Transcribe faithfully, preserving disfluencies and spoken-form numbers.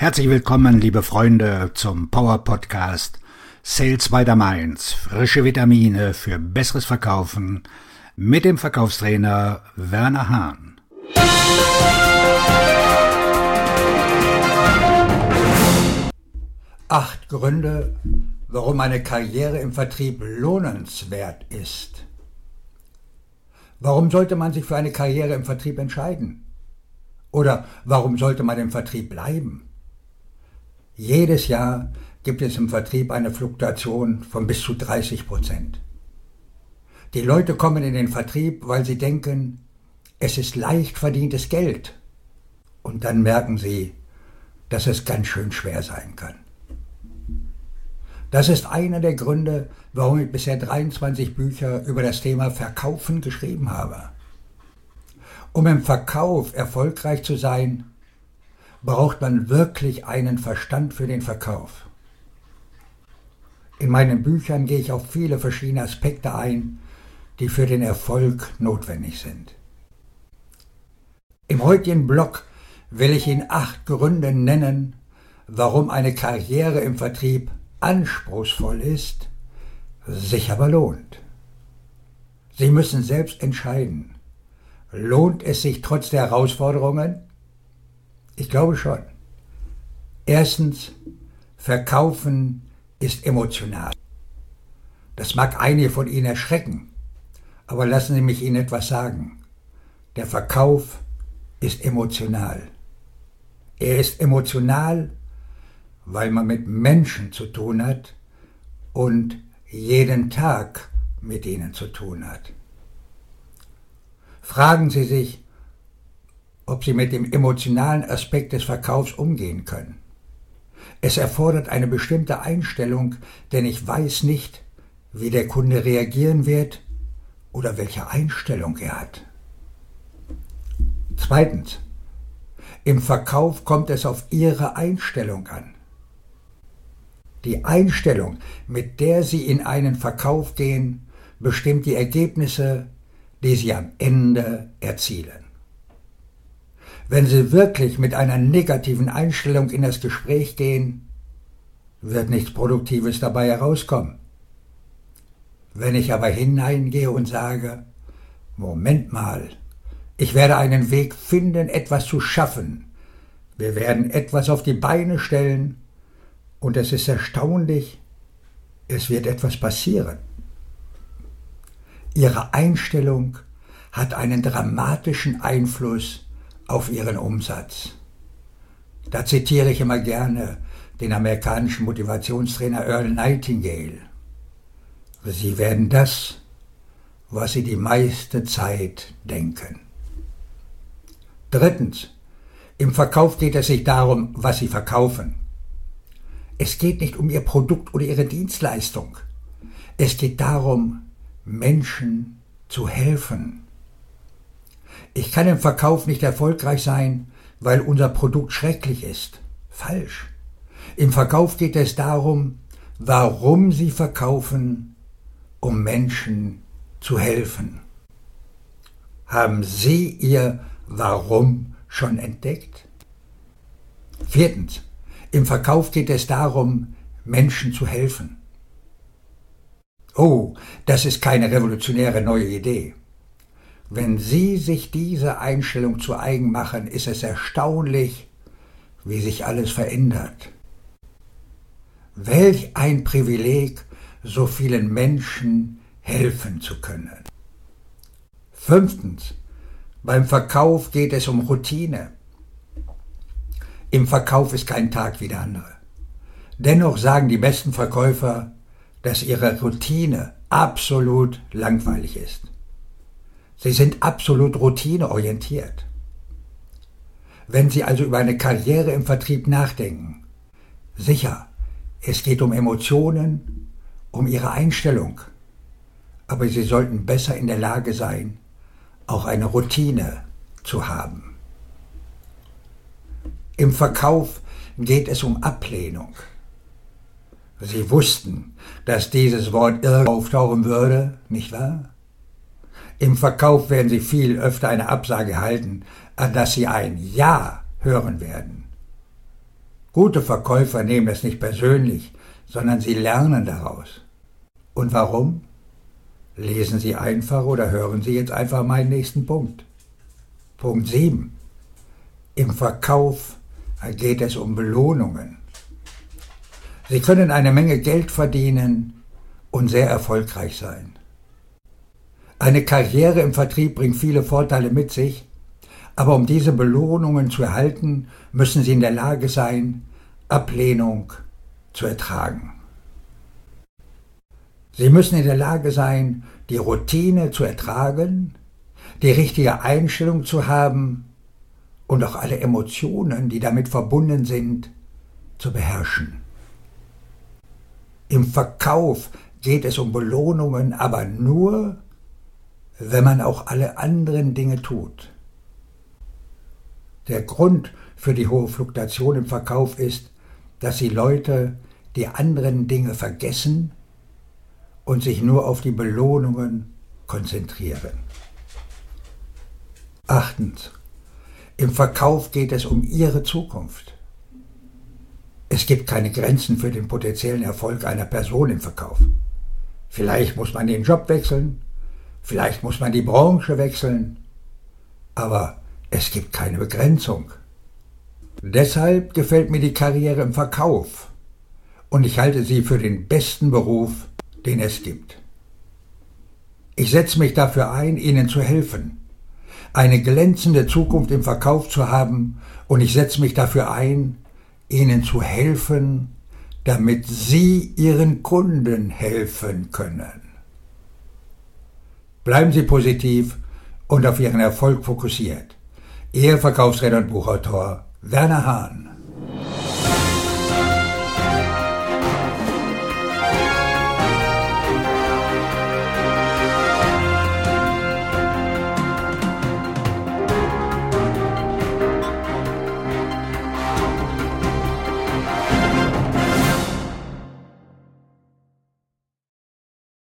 Herzlich willkommen, liebe Freunde, zum Power Podcast Sales by the Mainz. Frische Vitamine für besseres Verkaufen mit dem Verkaufstrainer Werner Hahn. Acht Gründe, warum eine Karriere im Vertrieb lohnenswert ist. Warum sollte man sich für eine Karriere im Vertrieb entscheiden? Oder warum sollte man im Vertrieb bleiben? Jedes Jahr gibt es im Vertrieb eine Fluktuation von bis zu dreißig Prozent. Die Leute kommen in den Vertrieb, weil sie denken, es ist leicht verdientes Geld. Und dann merken sie, dass es ganz schön schwer sein kann. Das ist einer der Gründe, warum ich bisher dreiundzwanzig Bücher über das Thema Verkaufen geschrieben habe. Um im Verkauf erfolgreich zu sein, braucht man wirklich einen Verstand für den Verkauf. In meinen Büchern gehe ich auf viele verschiedene Aspekte ein, die für den Erfolg notwendig sind. Im heutigen Blog will ich Ihnen acht Gründe nennen, warum eine Karriere im Vertrieb anspruchsvoll ist, sich aber lohnt. Sie müssen selbst entscheiden, lohnt es sich trotz der Herausforderungen? Ich glaube schon. Erstens, Verkaufen ist emotional. Das mag einige von Ihnen erschrecken, aber lassen Sie mich Ihnen etwas sagen. Der Verkauf ist emotional. Er ist emotional, weil man mit Menschen zu tun hat und jeden Tag mit ihnen zu tun hat. Fragen Sie sich, ob Sie mit dem emotionalen Aspekt des Verkaufs umgehen können. Es erfordert eine bestimmte Einstellung, denn ich weiß nicht, wie der Kunde reagieren wird oder welche Einstellung er hat. Zweitens, im Verkauf kommt es auf Ihre Einstellung an. Die Einstellung, mit der Sie in einen Verkauf gehen, bestimmt die Ergebnisse, die Sie am Ende erzielen. Wenn Sie wirklich mit einer negativen Einstellung in das Gespräch gehen, wird nichts Produktives dabei herauskommen. Wenn ich aber hineingehe und sage, Moment mal, ich werde einen Weg finden, etwas zu schaffen, wir werden etwas auf die Beine stellen und es ist erstaunlich, es wird etwas passieren. Ihre Einstellung hat einen dramatischen Einfluss auf Ihren Umsatz. Da zitiere ich immer gerne den amerikanischen Motivationstrainer Earl Nightingale. Sie werden das, was Sie die meiste Zeit denken. Drittens, im Verkauf geht es nicht darum, was Sie verkaufen. Es geht nicht um Ihr Produkt oder Ihre Dienstleistung. Es geht darum, Menschen zu helfen. Ich kann im Verkauf nicht erfolgreich sein, weil unser Produkt schrecklich ist. Falsch. Im Verkauf geht es darum, warum Sie verkaufen, um Menschen zu helfen. Haben Sie Ihr Warum schon entdeckt? Viertens. Im Verkauf geht es darum, Menschen zu helfen. Oh, das ist keine revolutionäre neue Idee. Wenn Sie sich diese Einstellung zu eigen machen, ist es erstaunlich, wie sich alles verändert. Welch ein Privileg, so vielen Menschen helfen zu können. Fünftens. Beim Verkauf geht es um Routine. Im Verkauf ist kein Tag wie der andere. Dennoch sagen die besten Verkäufer, dass ihre Routine absolut langweilig ist. Sie sind absolut routineorientiert. Wenn Sie also über eine Karriere im Vertrieb nachdenken, sicher, es geht um Emotionen, um Ihre Einstellung, aber Sie sollten besser in der Lage sein, auch eine Routine zu haben. Im Verkauf geht es um Ablehnung. Sie wussten, dass dieses Wort irgendwo auftauchen würde, nicht wahr? Im Verkauf werden Sie viel öfter eine Absage halten, an das Sie ein Ja hören werden. Gute Verkäufer nehmen es nicht persönlich, sondern sie lernen daraus. Und warum? Lesen Sie einfach oder hören Sie jetzt einfach meinen nächsten Punkt. Punkt sieben. Im Verkauf geht es um Belohnungen. Sie können eine Menge Geld verdienen und sehr erfolgreich sein. Eine Karriere im Vertrieb bringt viele Vorteile mit sich, aber um diese Belohnungen zu erhalten, müssen Sie in der Lage sein, Ablehnung zu ertragen. Sie müssen in der Lage sein, die Routine zu ertragen, die richtige Einstellung zu haben und auch alle Emotionen, die damit verbunden sind, zu beherrschen. Im Verkauf geht es um Belohnungen, aber nur, wenn man auch alle anderen Dinge tut. Der Grund für die hohe Fluktuation im Verkauf ist, dass die Leute die anderen Dinge vergessen und sich nur auf die Belohnungen konzentrieren. Achtens. Im Verkauf geht es um Ihre Zukunft. Es gibt keine Grenzen für den potenziellen Erfolg einer Person im Verkauf. Vielleicht muss man den Job wechseln, vielleicht muss man die Branche wechseln, aber es gibt keine Begrenzung. Deshalb gefällt mir die Karriere im Verkauf und ich halte sie für den besten Beruf, den es gibt. Ich setze mich dafür ein, Ihnen zu helfen, eine glänzende Zukunft im Verkauf zu haben, und ich setze mich dafür ein, Ihnen zu helfen, damit Sie Ihren Kunden helfen können. Bleiben Sie positiv und auf Ihren Erfolg fokussiert. Ihr Verkaufsredner und Buchautor Werner Hahn.